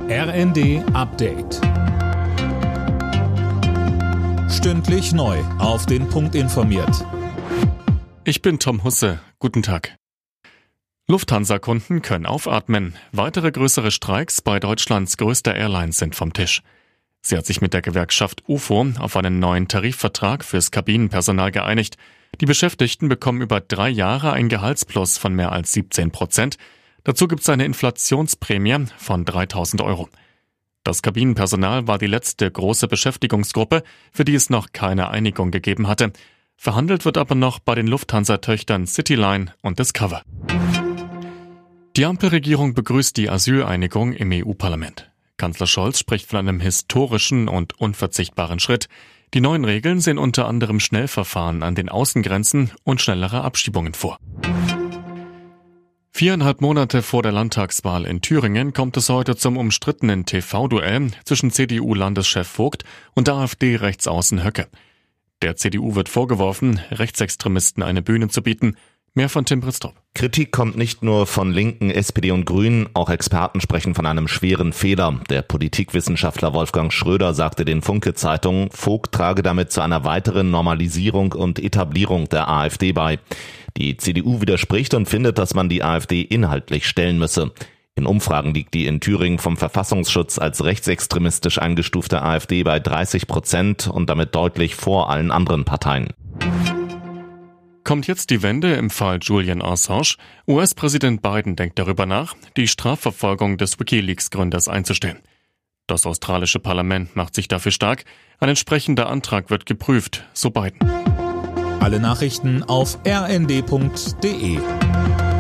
RND Update. Stündlich neu auf den Punkt informiert. Ich bin Tom Husse. Guten Tag. Lufthansa-Kunden können aufatmen. Weitere größere Streiks bei Deutschlands größter Airlines sind vom Tisch. Sie hat sich mit der Gewerkschaft UFO auf einen neuen Tarifvertrag fürs Kabinenpersonal geeinigt. Die Beschäftigten bekommen über 3 Jahre ein Gehaltsplus von mehr als 17%. Dazu gibt es eine Inflationsprämie von 3.000 €. Das Kabinenpersonal war die letzte große Beschäftigungsgruppe, für die es noch keine Einigung gegeben hatte. Verhandelt wird aber noch bei den Lufthansa-Töchtern Cityline und Discover. Die Ampelregierung begrüßt die Asyleinigung im EU-Parlament. Kanzler Scholz spricht von einem historischen und unverzichtbaren Schritt. Die neuen Regeln sehen unter anderem Schnellverfahren an den Außengrenzen und schnellere Abschiebungen vor. 4,5 Monate vor der Landtagswahl in Thüringen kommt es heute zum umstrittenen TV-Duell zwischen CDU-Landeschef Vogt und AfD-Rechtsaußen Höcke. Der CDU wird vorgeworfen, Rechtsextremisten eine Bühne zu bieten. Mehr von Tim Bristrup. Kritik kommt nicht nur von Linken, SPD und Grünen, auch Experten sprechen von einem schweren Fehler. Der Politikwissenschaftler Wolfgang Schröder sagte den Funke-Zeitungen, Vogt trage damit zu einer weiteren Normalisierung und Etablierung der AfD bei. Die CDU widerspricht und findet, dass man die AfD inhaltlich stellen müsse. In Umfragen liegt die in Thüringen vom Verfassungsschutz als rechtsextremistisch eingestufte AfD bei 30% und damit deutlich vor allen anderen Parteien. Kommt jetzt die Wende im Fall Julian Assange? US-Präsident Biden denkt darüber nach, die Strafverfolgung des WikiLeaks-Gründers einzustellen. Das australische Parlament macht sich dafür stark. Ein entsprechender Antrag wird geprüft, so Biden. Alle Nachrichten auf rnd.de.